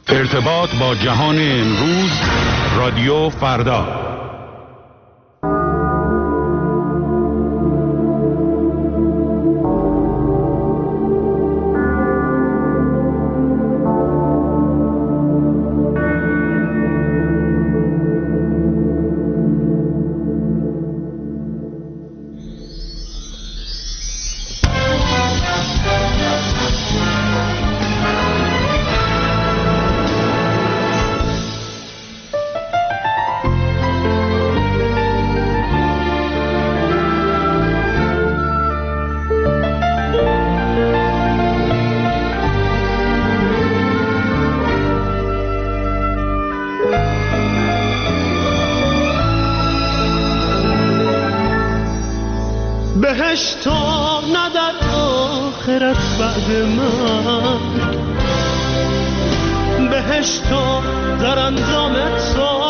ارتباط با جهان امروز، رادیو فردا. بهشت نه در آخرت بعد من، بهشت در انجام تو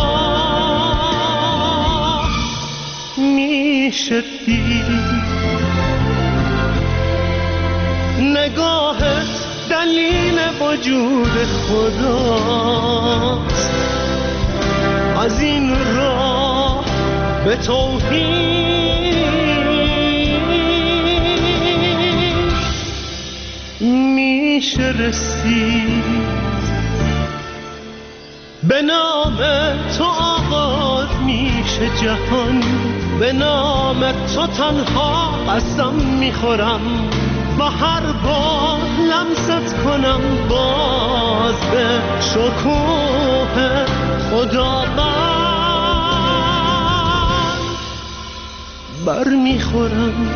میشه دید. نگاهت دلیل وجود خداست، از این راه به توحید میشه رسید. به نام تو آغاز میشه جهان، به نام تو تنها قسم میخورم، با هر بار لمست کنم باز به شکوه خداوند بر میخورم.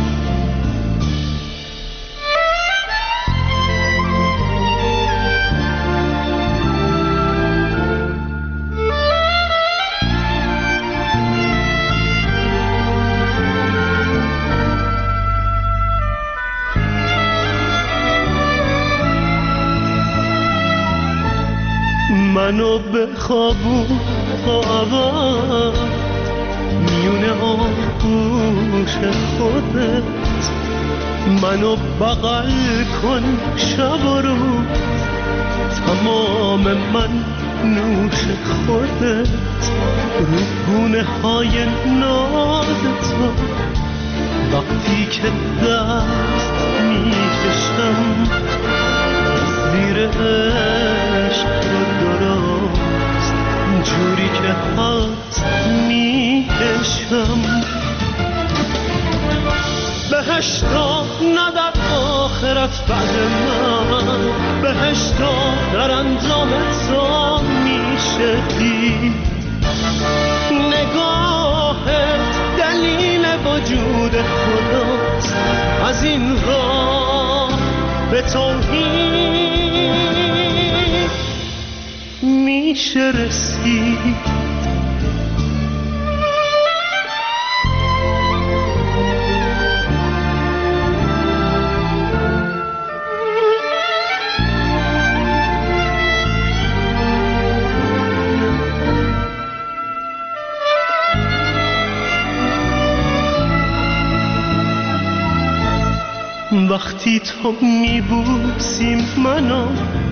منو به خوابون آورد میونه آغوش خودت، منو بغل کن شب و روز، تمام من نوش خودت. رو گونه های ناز تو وقتی که دست میکشم، زیر عشق رو درست جوری که هست میکشم. بهشتا نه در آخرت بعد من، بهشتا در انجام تو میشه دید. نگاهت دلیل وجود خداست، از این راه به توحید میشه رسید. وقتی تو میبوسی منو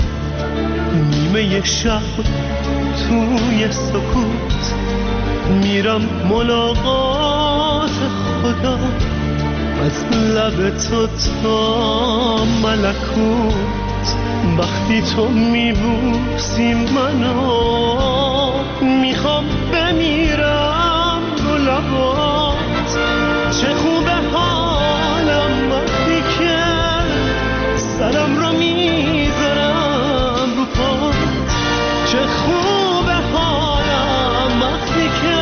نیمه شب توی سکوت، میرم ملاقات خدا از لب تو تا ملکوت. وقتی تو میبوسی منو میخوام بمیرم رو لبات. چه خوبه حالم وقتی که سرم رو میذارم رو پات. چه خوبه حالم وقتی که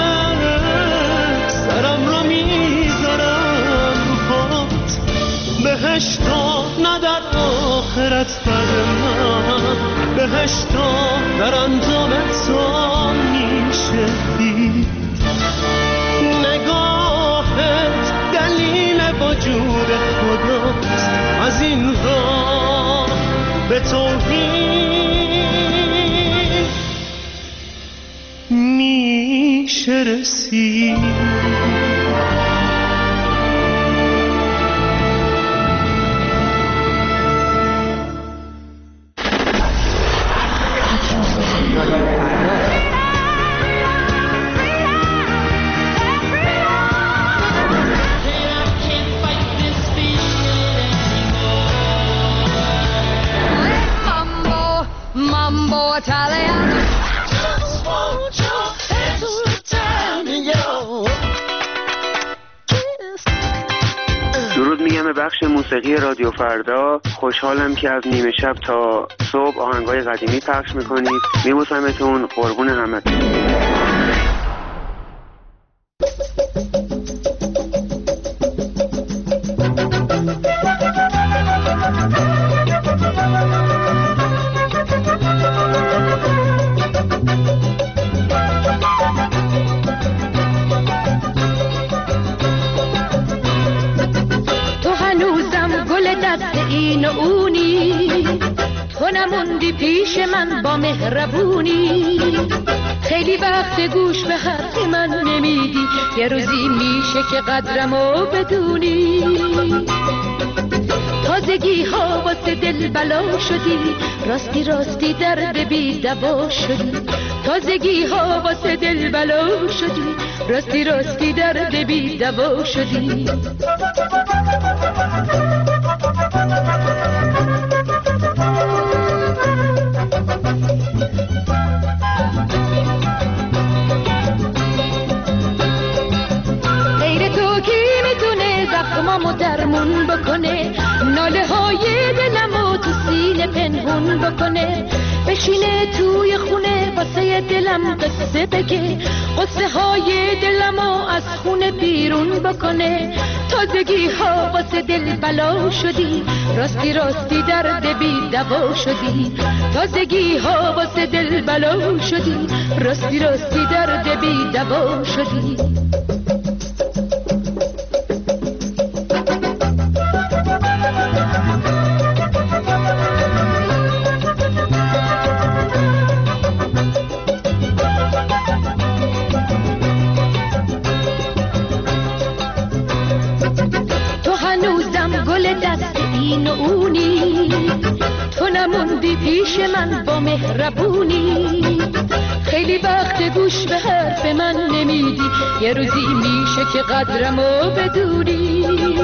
سرم رو میذارم رو پات. بهشتا نه در آخرت بعد من، بهشتا در انجام تو میشه دید. نگاهت دلیل وجود خداست، از این راه به توحید میشه رسید. Italiano. درود میگم به بخش موسیقی رادیو فردا. خوشحالم که از نیمه شب تا صبح آهنگای قدیمی پخش میکنید. میبوسمتون، قربون همتون. این و اونی تو نموندی پیش من با مهربونی، خیلی وقت گوش به حرف من نمیدی، یه روزی میشه که قدرمو بدونی. تازگی ها واسه دل بلا شدی، راستی راستی درد بی دوا شدی. تازگی ها واسه دل بلا شدی، راستی راستی درد بی دوا شدی. غیر تو کی میتونه زخمامو درمون بکنه، ناله های دلمو تو سینه پنهون بکنه، بشینه توی خونه واسه دلم قصه بگه، قصه های دلمو از خونه بیرون بکنه. تازگی ها واسه دل بلا شدی، راستی راستی درد بی دوا شدی. تازگی ها واسه دل بلا شدی، راستی راستی درد بی دوا شدی. پیش من با مهربونی، خیلی وقت گوش به حرف من نمیدی، یه روزی میشه که قدرمو بدونی.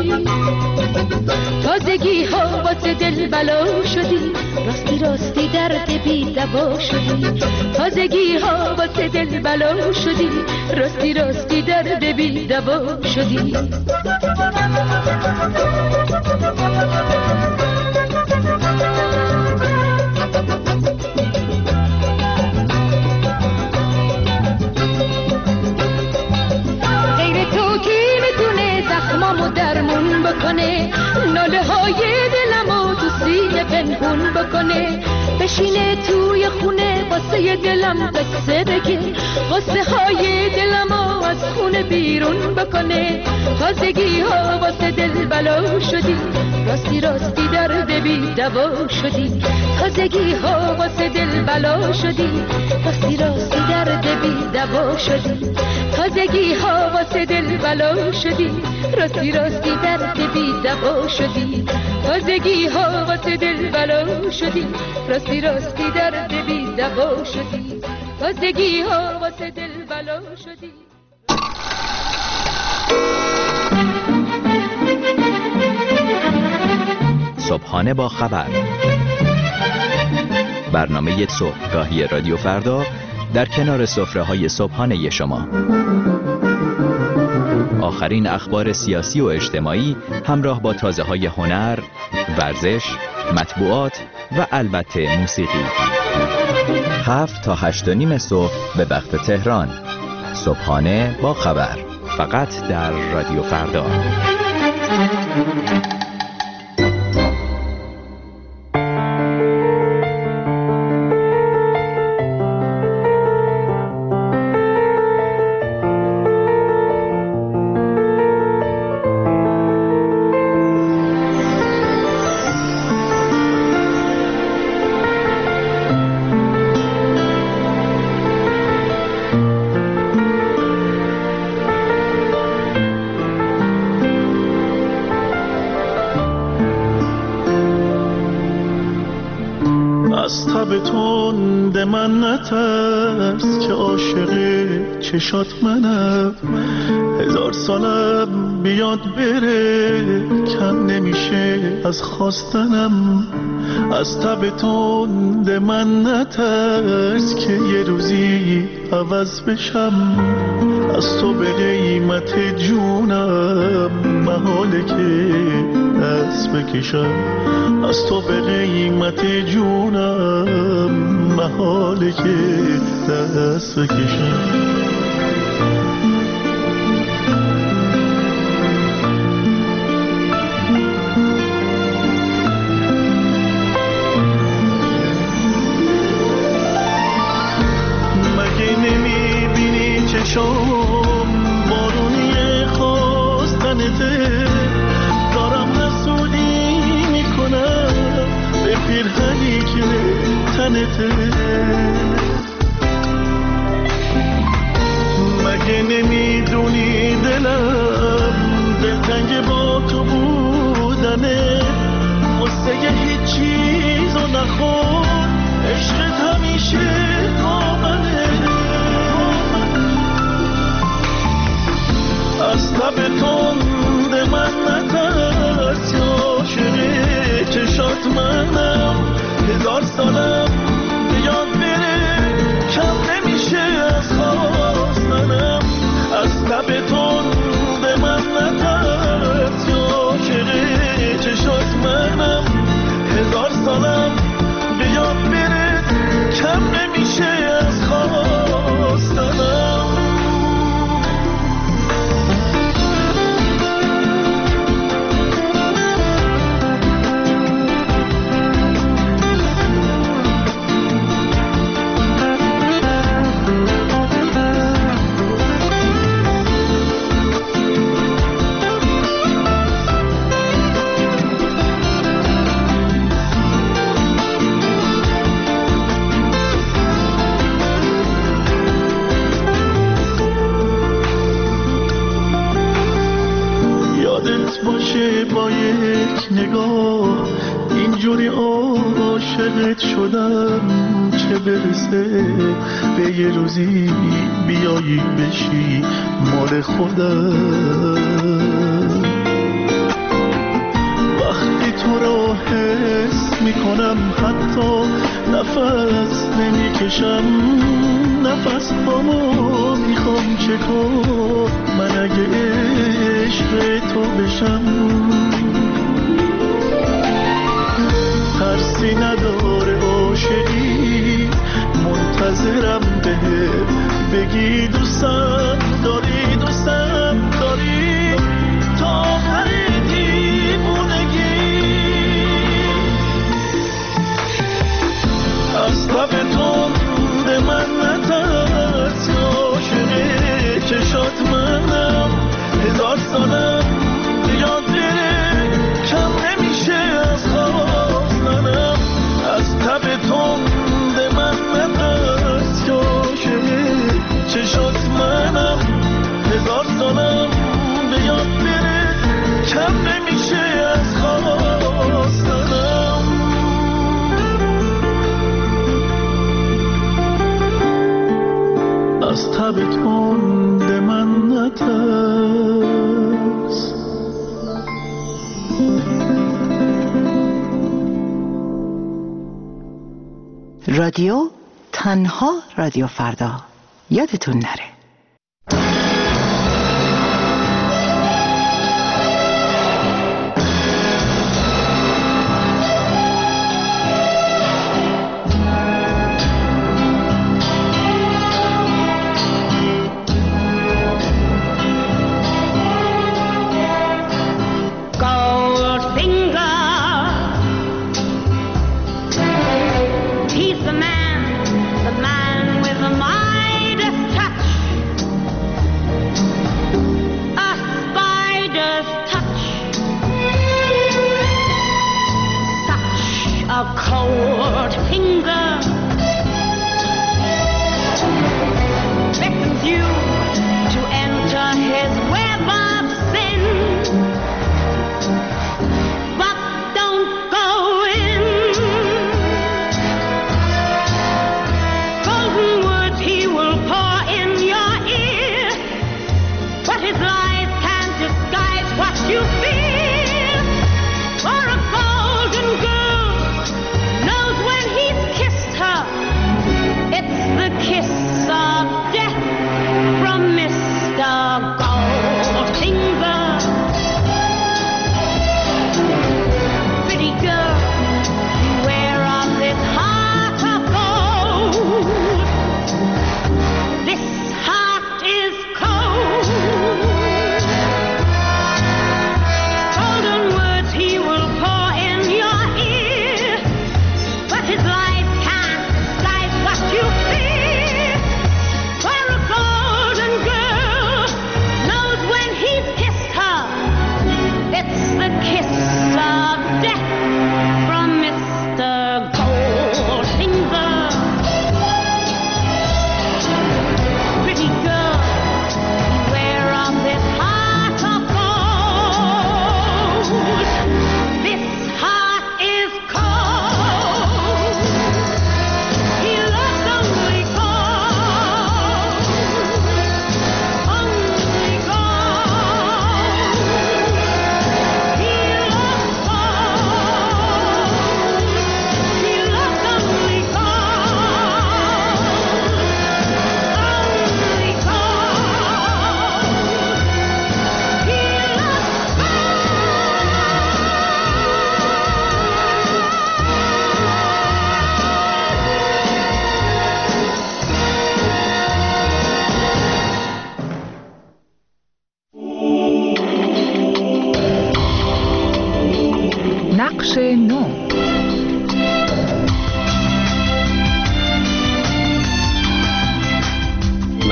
تازگی ها واسه دل بلا شدی، راستی راستی درد بی دوا شدی. تازگی ها واسه دل بلا شدی، راستی راستی درد بی دوا شدی. زخمامو درمون بکنه، ناله های دلمو تو سینه پنهون بکنه، بشینه توی خونه واسه دلم قصه بگه، قصه های دلمو از خونه بیرون بکنه. تازگی ها واسه دل بلا شدی، راستی راستی درد بی دوا شدی. تازگی ها واسه دل بلا شدی، راستی راستی درد بی دوا شدی. تازگی ها واسه دل بلا شدی، راستی راستی درد بی دوا شدی. تازگی ها واسه دل بلا شدی، راستی راستی درد بی دوا شدی. تازگی ها واسه دل بلا شدی. صبحانه با خبر، برنامه صبحگاهی رادیو فردا در کنار سفره‌های صبحانه شما. آخرین اخبار سیاسی و اجتماعی همراه با تازه‌های هنر، ورزش، مطبوعات و البته موسیقی. 7 تا 8:30 صبح به وقت تهران. صبحانه با خبر، فقط در رادیو فردا. از تب تند من نترس که عاشق چشات منم، 1000 سالم بیاد بره کم نمیشه از خواستنم. از تب تند من نترس که یه روزی عوض بشم. از تو به قیمت جونم محاله که دست بکشم. از تو به قیمت جونم محاله که دست بکشم. بارونی خواستنته دارم حسودی میکنم به پیرهنی که تنته. مگه نمیدونی دلم دلتنگ با تو بودنه. قصه هیچ چیزو نخور عشقت همیشه کامله. از تب تند من نترس یا عاشق چشات منم. 1000 سالم به یاد بره کم نمیشه از خواستنم. از تب تند من نترس یا عاشق چشات منم. 1000 سالم به یاد بره کم نمیشه از خواستنم. با یک نگاه اینجوری عاشقت شدم چه برسه به یه روزی بیایی بشی مال خودم. وقتی تو رو حس میکنم حتی نفس نمیکشم. نفس هامو میخوام چکار من اگه عشق تو بشم. ترسی نداره عاشقی منتظرم به بگی دوستم داری دوستم داری تا آخر دیوونگی. از تب تند من نترس یا عاشق چشات منم. 1000 سالم یاد بره کم نمیشه از خواستنم. از تب تند من نترس یا عاشق چشات منم. 1000 سالم به یاد بره کم نمیشه از خواستنم. از تب تند من نترس. رادیو تنها رادیو فردا یادتون نره. He's the man with the Midas touch.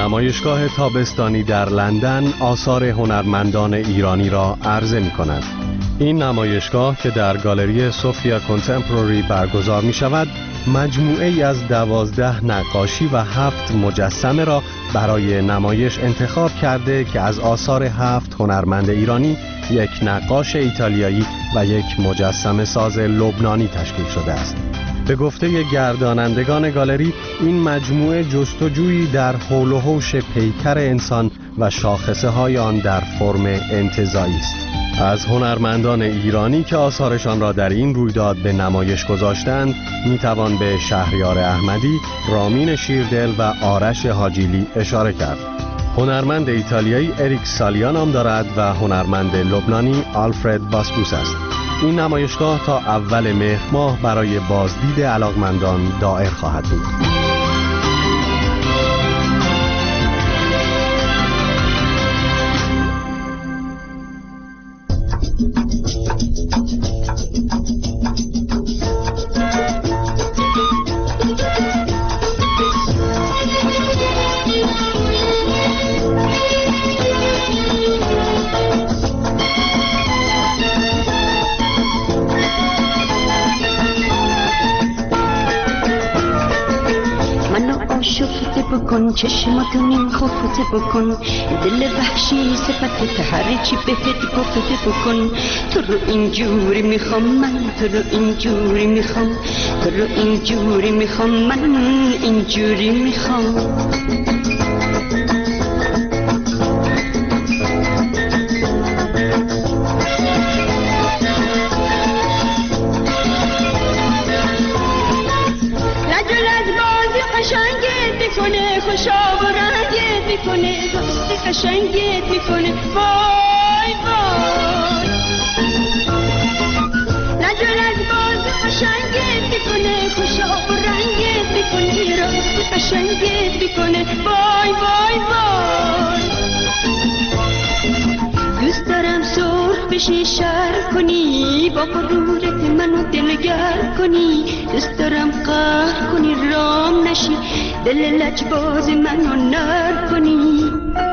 نمایشگاه تابستانی در لندن آثار هنرمندان ایرانی را عرضه می کند. این نمایشگاه که در گالری سوفیا کنتمپوری برگزار می شود، مجموعه ای از 12 نقاشی و 7 مجسمه را برای نمایش انتخاب کرده که از آثار 7 هنرمند ایرانی، یک نقاش ایتالیایی و یک مجسمه ساز لبنانی تشکیل شده است. به گفته گردانندگان گالری، این مجموعه جستجویی در حول و حوش پیکر انسان و شاخصه های آن در فرم انتزاعی است. از هنرمندان ایرانی که آثارشان را در این رویداد به نمایش گذاشتند میتوان به شهریار احمدی، رامین شیردل و آرش حاجیلی اشاره کرد. هنرمند ایتالیایی اریک سالیا نام دارد و هنرمند لبنانی آلفرد باسپوس است. این نمایشگاه تا اول مهر ماه برای بازدید علاقمندان دایر خواهد بود. بکن چشماتو نیم خفته بکن، دل وحشی صفت هر چی بهت گفته بکن. تو رو اینجوری میخوام من، تو رو اینجوری میخوام، تو رو اینجوری میخوام من، اینجوری میخوام. خوشا و رنگت میکنه، دوست قشنگت میکنه، وای وای. نجل از باز قشنگت میکنه، خوشا و رنگت میکنه، راست قشنگت میکنه، وای وای وای. دوست دارم سرخ بشی شر کنی، با غرورت منو دلگر کنی. دوست دارم قهر کنی رام نشی، دل لجباز منو نر کنی.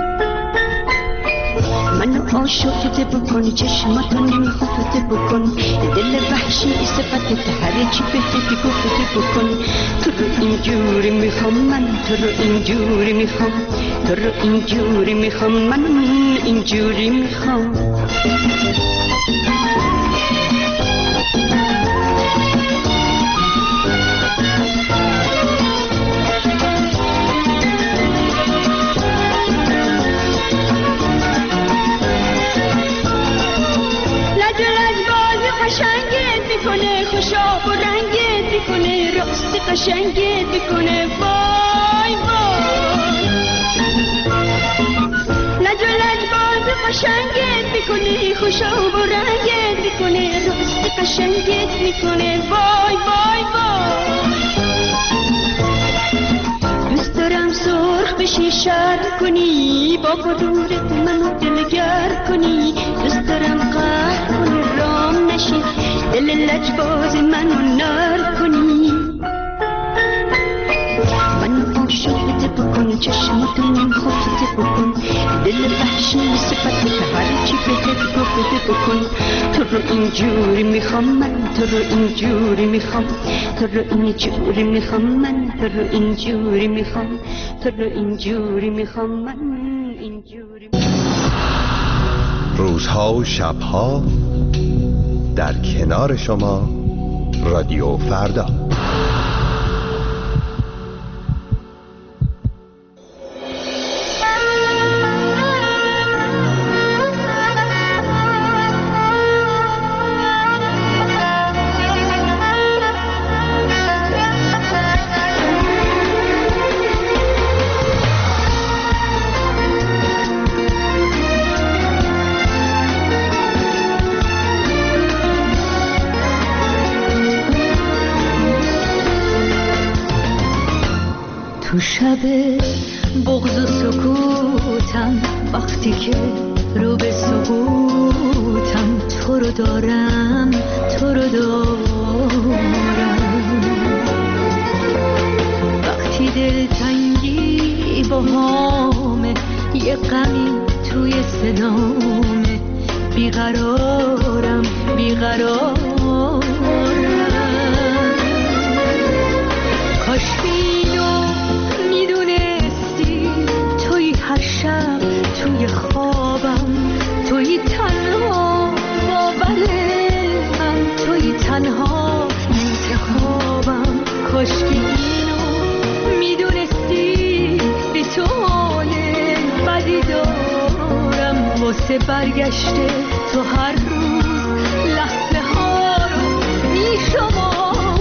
منو عاشقت بکن، چشماتو نمیخوفت بکن، دل وحشی صفت هر چی بهت گفت بکن. تو رو اینجوری میخوام من، تو رو اینجوری میخوام، تو رو اینجوری میخوام من، اینجوری میخوام. خوشا و رنگت میکنه، راست قشنگت میکنه، وای وای. لجلج باز قشنگت میکنه، خوشا و رنگت میکنه، راست قشنگت میکنه، وای وای وای. دوست دارم سرخ بشی شر کنی، با غرورت منو دلگر کنی. دوست دارم قهر کنی رام نشی، دل لجباز منو نر کنی. منو عاشقت بکن، چشماتو نمیخوفت بکن، دل وحشی صفت هر چی بهت گفت بکن. تو رو اینجوری میخوام من، تو رو اینجوری میخوام، تو رو اینجوری میخوام من، تو رو اینجوری میخوام، تو رو اینجوری میخوام من، اینجوری. روزها و شبها در کنار شما رادیو فردا. تو شب بغض و سکوتم، وقتی که رو به سقوطم، تو رو دارم، تو رو دارم. وقتی دلتنگی باهامه، یه غمی توی صدامه، بیقرارم بیقرارم. کاش اینو میدونستی، توی هر شب توی خوابم، توی تنها باور من، توی تنها انتخابم. کاش که اینو میدونستی، به تو حال بدی دارم، واسه برگشته تو هر روز لحظه ها رو میشمارم.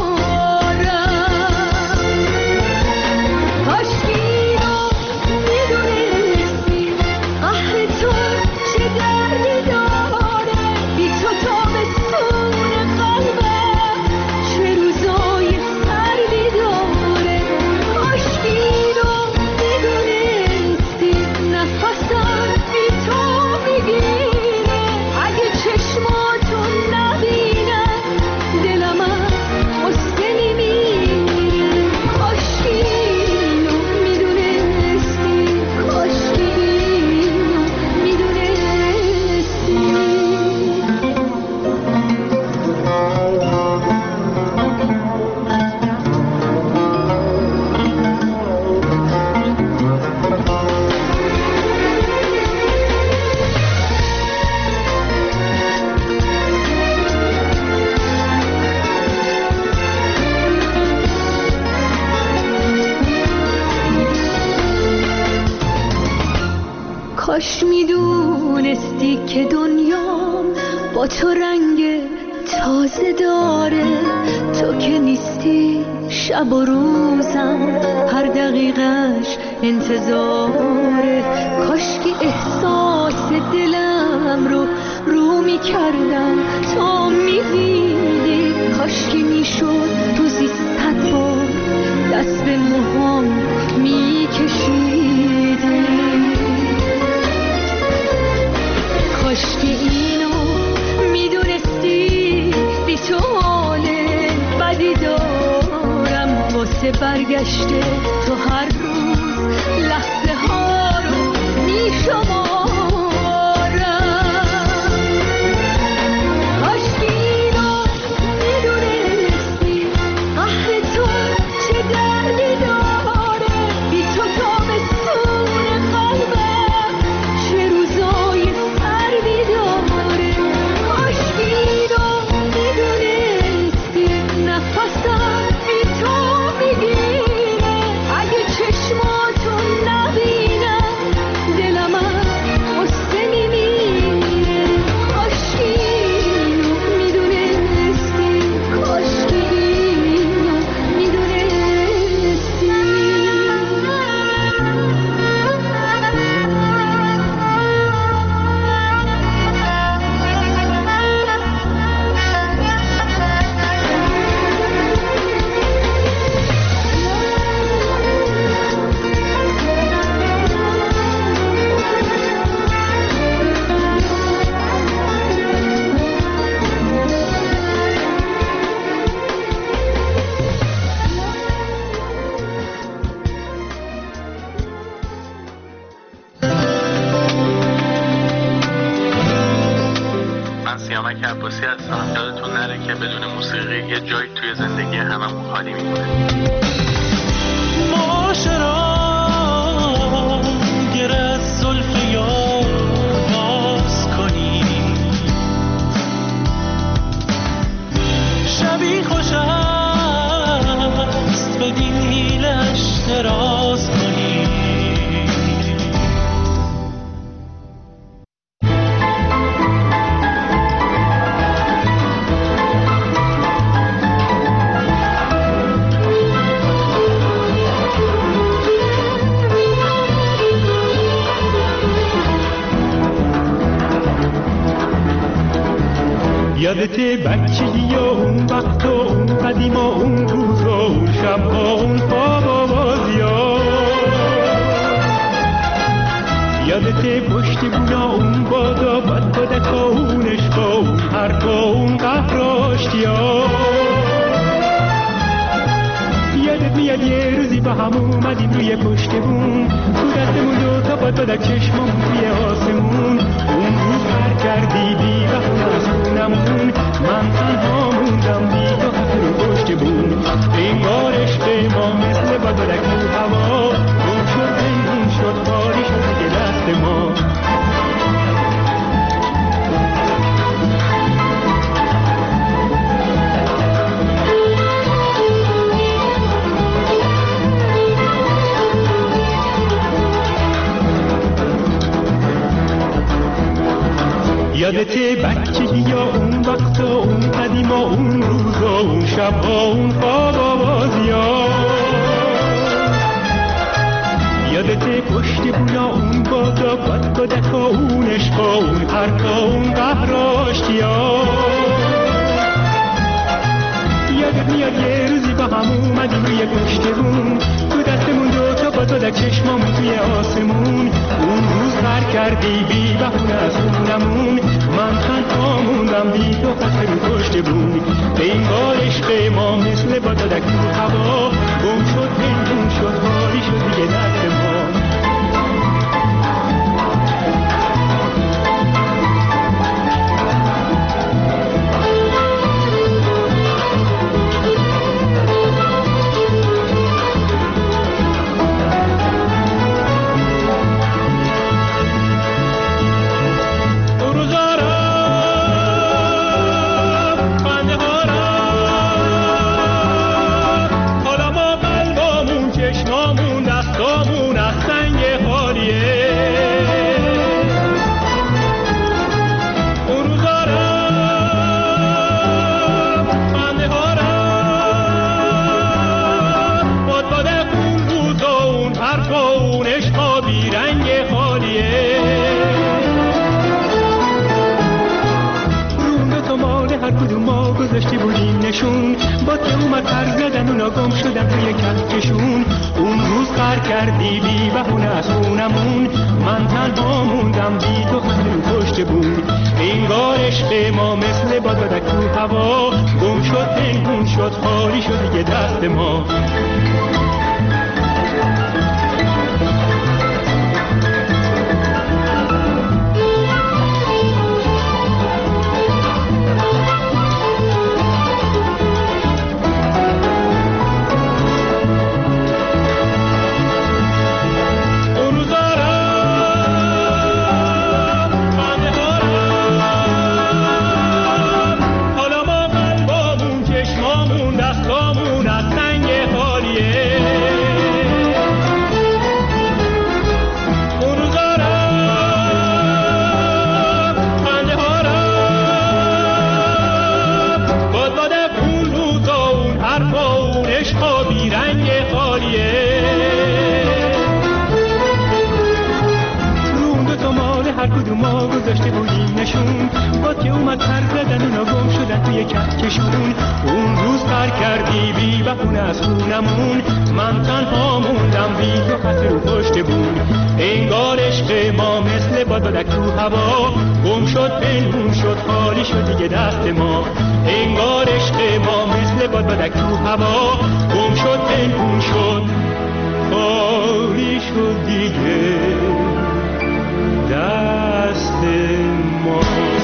کاش که اینو میدونستی، قهر تو چه دردی داره، بی تو تابستون قلبم چه روزای سردی داره. کاش که اینو میدونستی، نفسم بی تو میگیره، اگه چشماتون نبینم دلم از غصه میمیره. کاش که اینو میدونستی، کاش که اینو میدونستی. کاش میدونستی که دنیام با تو رنگ تازه داره، تو که نیستی شب و روزم هر دقیقش انتظاره. کاش که احساس دلم رو میکردم تا میدیدی، کاش که میشد روزی 100 بار دست به موهام میکشیدی. کاش که اینو میدونستی، بی تو حال بدی دارم، واسه برگشته تو هر روز لحظه ها رو میشمارم. کاش که اینو میدونستی، قهر تو چه دردی داره، بی تو تابستون قلبم چه روزای سردی داره. کاش که اینو میدونستی، نفسم بی تو میگیره، اگه چشماتون نبینم دلم از غصه میمیره. کاش که اینو میدونستی، کاش که اینو میدونستی. من سیامک عباسی هستم. یادتون نره که بدون موسیقی یه جایی توی زندگی هممون خالی میمونه. معاشران گر از زلف یار باز کنی، شبی خوش است به دیلش دراز کنی. یادته بچگی و اون وقت و اون قدیم و اون روز و اون شب و اون خواب و بازی ها، یادته پشت بونا اون بادا بد بدک و اون عشق و اون حرف و اون قهر و اشتیا. یادت میاد یه یه روزی با هم اومدیم روی پشت بوم، تو دستمون دوتا بادبادک چشممون توی آسمون. اون روز پر کردی بی بهونه از خونمون، من تنها موندم بی تو خط رو پشت بوم. انگار عشق ما مثل بادبادک تو هوا، گم شد پنهون شد خالی شد دیگه دست ما. یادته بچگی یا اون وقتا، اون قدیما، اون روزا، اون شبها، اون خوابا بازیا؟ یادته پشت بونا اون بادا، بادبادکا، اون عشقا، اون حرفا، اون قهراشتیا؟ یادت میاد یه روزی با هم اومدیم روی پشت بوم، تو دستمون دوتا بادبادک چشمامون توی آسمون. اون روز پر کردی بی بهونه از خونمون، من تنها موندم بی تو خط رو پشت بوم. انگار عشق ما مثل بادبادک تو هوا، گم شد پنهون شد خالی شد دیگه دست ما. گذاشتی بودیم نشون، با که اومد پر زدن اونا گم شدن توی کفکشون. اون روز پر کردی بی بهونه از خونمون، من تنها موندم بی تو خط رو پشت بوم. انگار عشق ما مثل بادبادک تو هوا، گم شد پنهون شد خالی شد دیگه دست ما. ما گذاشته بودیم نشون، با که اومد پر زدن اونا گم شدن توی کفکشون. اون روز پر کردی بی بهونه از خونمون، من تنها موندم بی تو خط رو پشت بوم. انگار عشق ما مثل بادبادک تو هوا، گم شد پنهون شد خالی شد دیگه دست ما. انگار عشق ما مثل بادبادک تو هوا، گم شد پنهون شد خالی شد دیگه دست ما.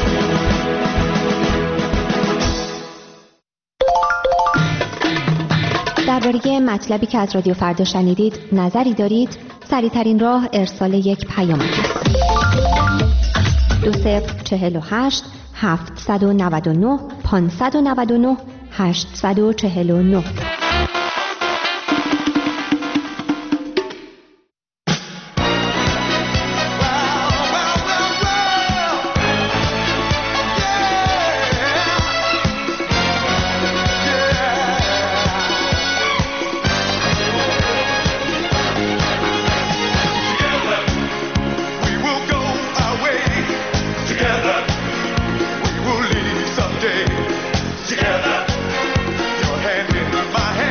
درباره مطلبی که از رادیو فردا شنیدید نظری دارید؟ سریع‌ترین راه ارسال یک پیام است. 2048 799 599 849. Together, your hand in my hand.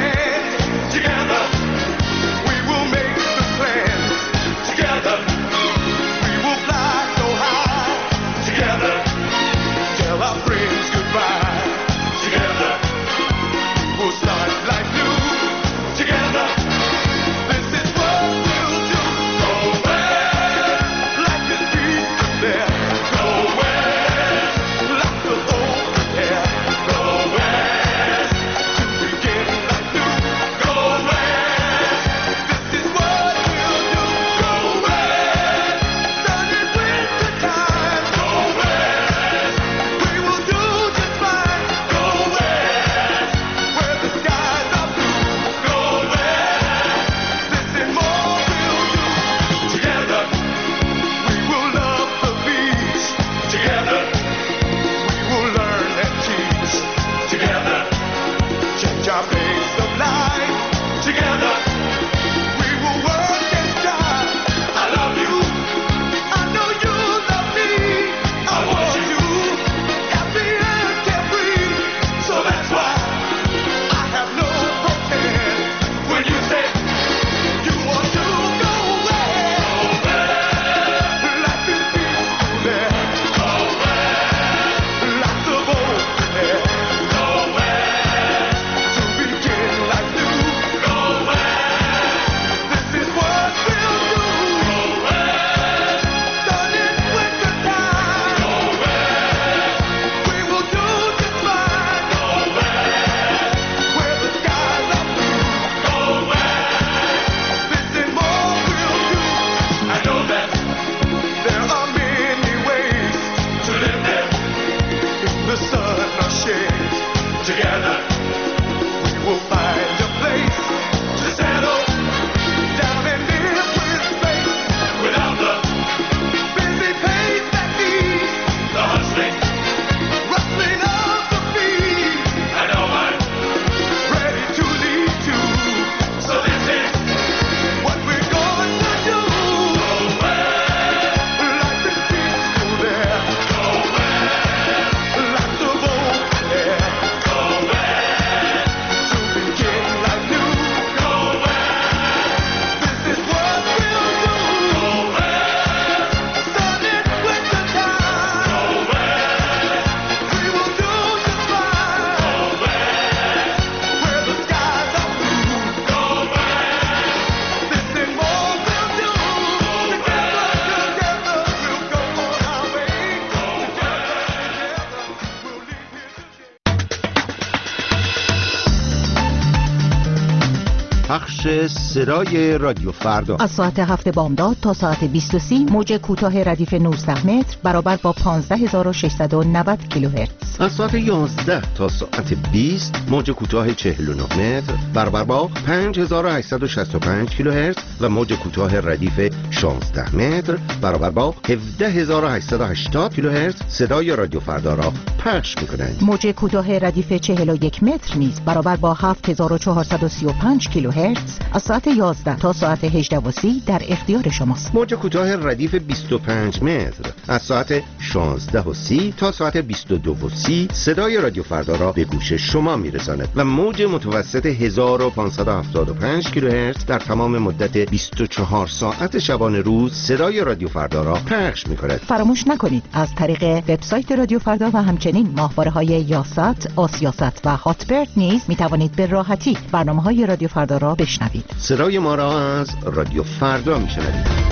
بخش صدای رادیو فردا از ساعت 7 بامداد تا ساعت 20:30 موج کوتاه ردیف 19 متر برابر با 15690 کیلوهرتز. از ساعت 11 تا ساعت 20 موج کوتاه 49 متر برابر با 5865 کیلوهرتز و موج کوتاه ردیف 16 متر برابر با 17880 کیلوهرتز صدای رادیو فردا را پخش می‌کنند. موج کوتاه ردیف 41 متر نیز برابر با 7435 کیلوهرتز از ساعت 11 تا ساعت 18:30 در اختیار شماست. موج کوتاه ردیف 25 متر از ساعت 16:30 تا ساعت 22:30 صدای رادیو فردا را به گوش شما میرساند و موج متوسط 1575 کیلوهرتز در تمام مدت 24 ساعت شبانه روز صدای رادیو فردا را پخش می‌کند. فراموش نکنید از طریق وبسایت رادیو فردا و همچنین ماهواره‌های یاست، آسیاست و هاتبرد نیز می‌توانید به راحتی برنامه‌های رادیو فردا را بشنوید. صدای ما را از رادیو فردا می‌شنوید.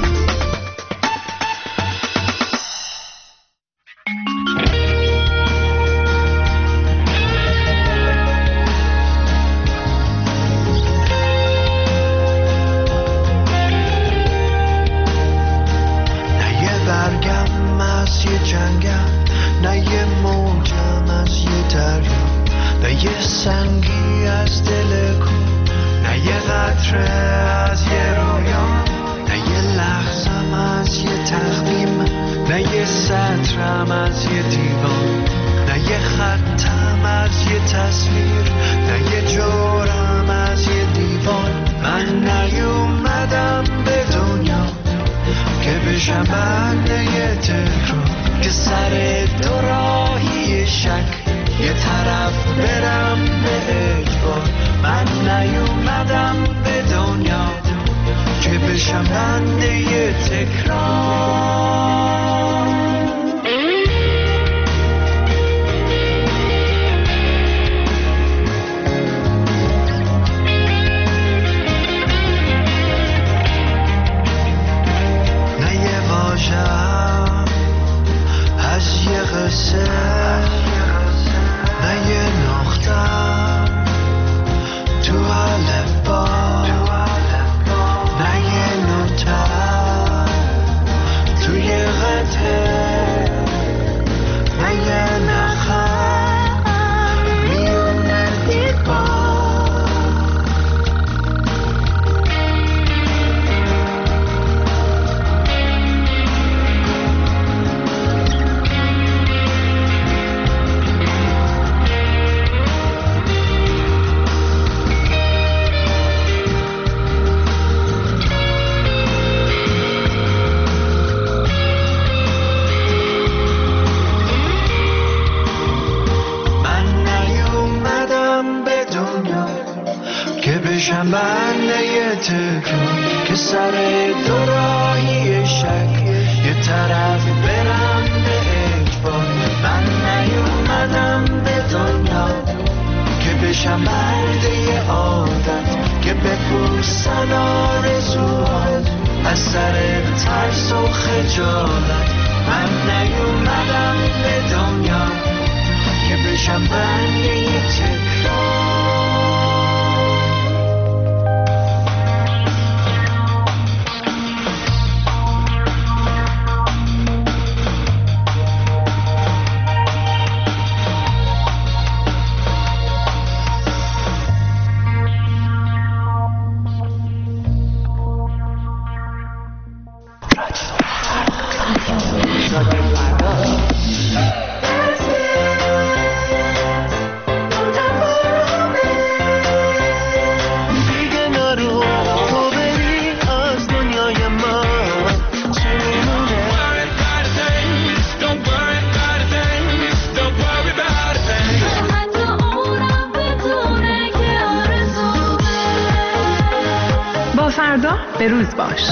فردا به روز باش.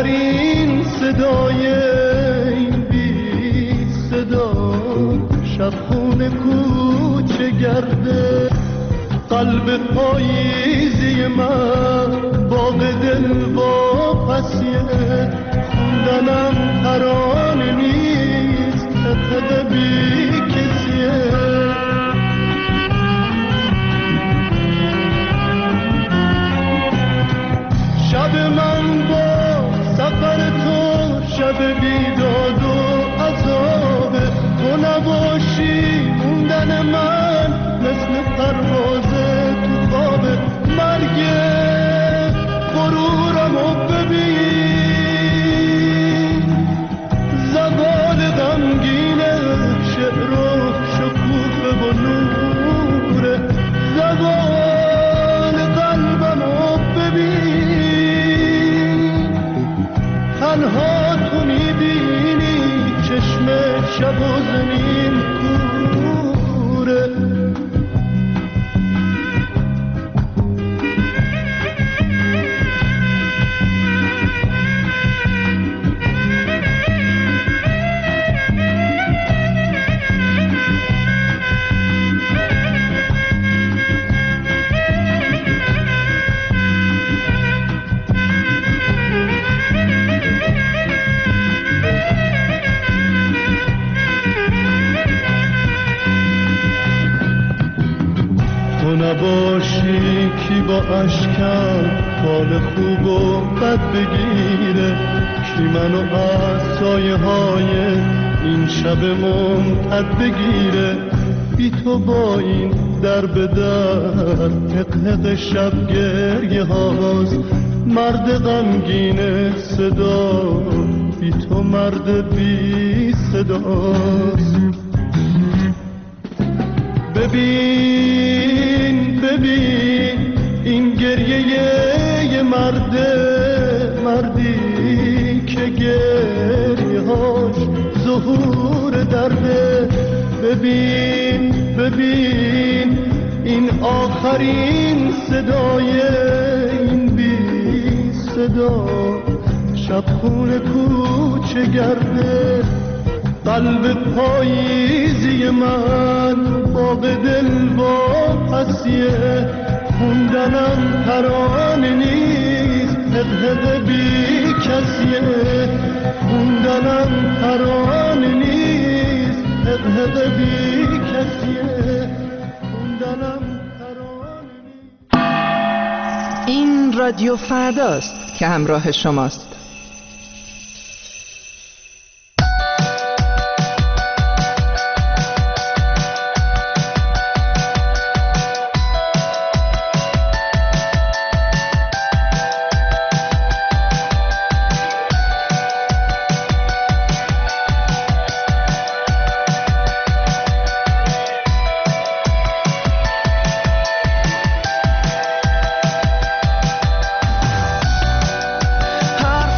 آخرین صدای این بی صدا شبخونه کوچه گرده قلب پاییزی من باغ دل با پسیه خوندنم ترانه نیست تقد بی کسیه شب من با سفر تو شب بیداد و عذابه تو نباشی موندن من مثل پرواز تو خواب مرگ غرورمو ببین زوال غمگین شعر و شکوفه و نوره زوال قلبمو ببین تنها تو میبینی چشم شب و زمین کوره نباشی کی با اشکم حال خوب و بد بگیره کی منو از سایه های این شب ممتد بگیره بی تو با این در به در حق شب گریه هاست مرد غمگین صدا بی تو مرد بی صداست ببین این گریه یه مردی که گریه هاش ظهور درده ببین این آخرین صدای این بی صدا شبخونه کوچه گرده قلب پاییزی من باغ دل با پسیه خوندنم ترانه نیست حق بی کسیه خوندنم ترانه نیست حق بی کسیه خوندنم ترانه نیست. این رادیو فرداست که همراه شماست. حرف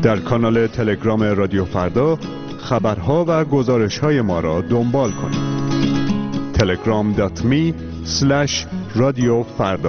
در کانال تلگرام رادیو فردا خبرها و گزارش‌های ما را دنبال کنید. telegram.me/رادیو فردا.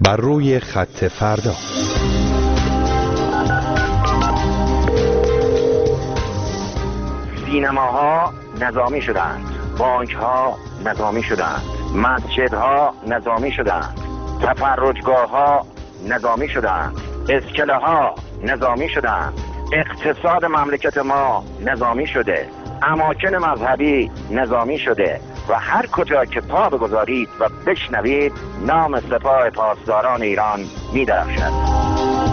بر روی خط فردا. سینماها نظامی شدند، بانکها نظامی شدند، مسجدها نظامی شدند، تفرجگاهها نظامی شدند، اسکله‌ها نظامی شدند، اقتصاد مملکت ما نظامی شده، اماکن مذهبی نظامی شده و هر کجا که پا بگذارید و بشنوید نام سپاه پاسداران ایران می‌درخشد.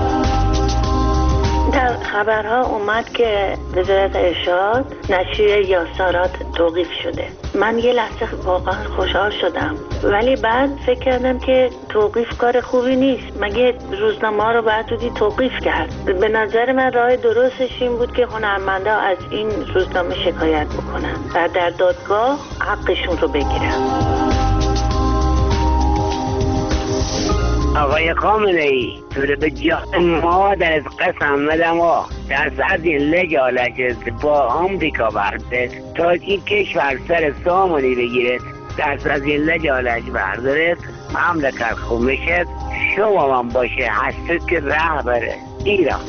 در خبرها اومد که وزارت ارشاد نشریه یاسارات توقیف شده. من یه لحظه واقعا خوشحال شدم، ولی بعد فکر کردم که توقیف کار خوبی نیست. مگه روزنامه رو باید زودی توقیف کرد؟ به نظر من راه درستش این بود که هنرمندا از این روزنامه شکایت بکنن و در دادگاه حقشون رو بگیرن. آقای خامنه‌ای تو رو به جان مادر از قسم بدم و دست از این لجالت با آمریکا برده تا این کشور سر سامانی بگیرد، دست از این لجالت بردارد، مملکت خوب بشد، شما من باشه هستید که رهبر ایران.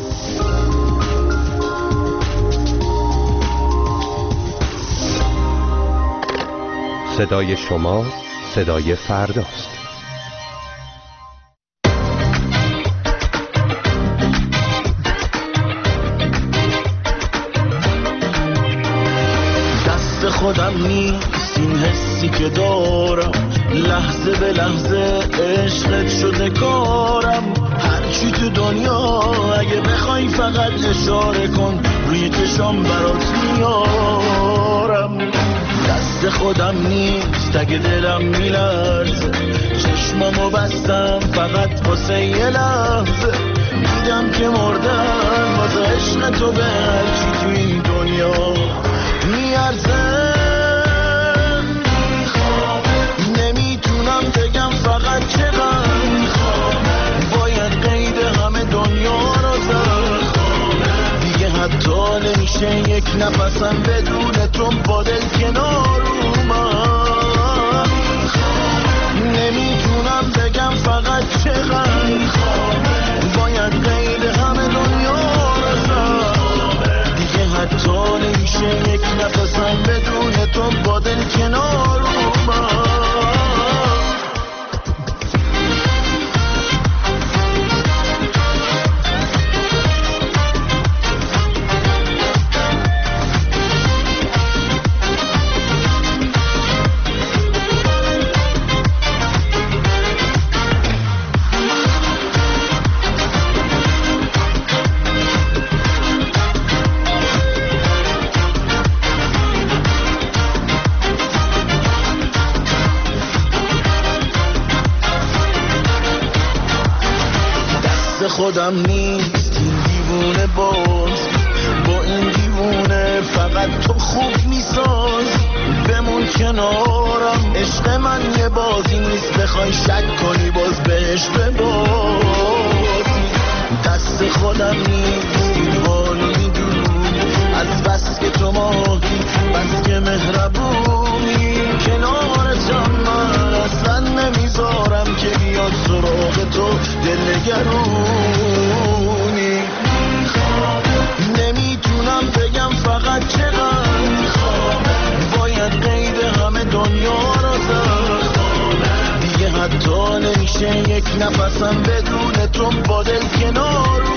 صدای شما صدای فرداست. خودم نیست این حسی که دارم، لحظه به لحظه عشقت شده کارم. هرچی تو دنیا اگه بخوای فقط اشاره کن، روی چشام برات میارم. دست خودم نیست اگه دلم میلرزه، چشمامو بستم فقط واسه یه لحظه. دیدم که مردن واسه عشق تو به هرچی تو این دنیا میارزه. نمیتونم بگم فقط چقدر باید قید همه دنیا رو زد. دیگه حتی نمیشه یک نفسم بدون تو با دل کنار اومد. نمیتونم بگم فقط چقدر باید قید همه دنیا رو زد. دیگه حتی نمیشه یک نفسم بدون تو با دل کنار اومد. خودم نیست این دیوونه باز، با این دیوونه فقط تو خوب میساز. بمون کنارم، عشق من یه بازی نیست بخوای شک کنی باز بهش ببازی. دست خودم نیست این حالو میدونی، از بس که تو ماهی بس که مهربونی. کنارتم من اصلا نمیذارم که بیاد سراغ تو دلنگرونی. نمیتونم بگم فقط چقدر باید قید همه دنیا رو زد. دیگه حتی نمیشه یک نفسم بدون تو با دل کنار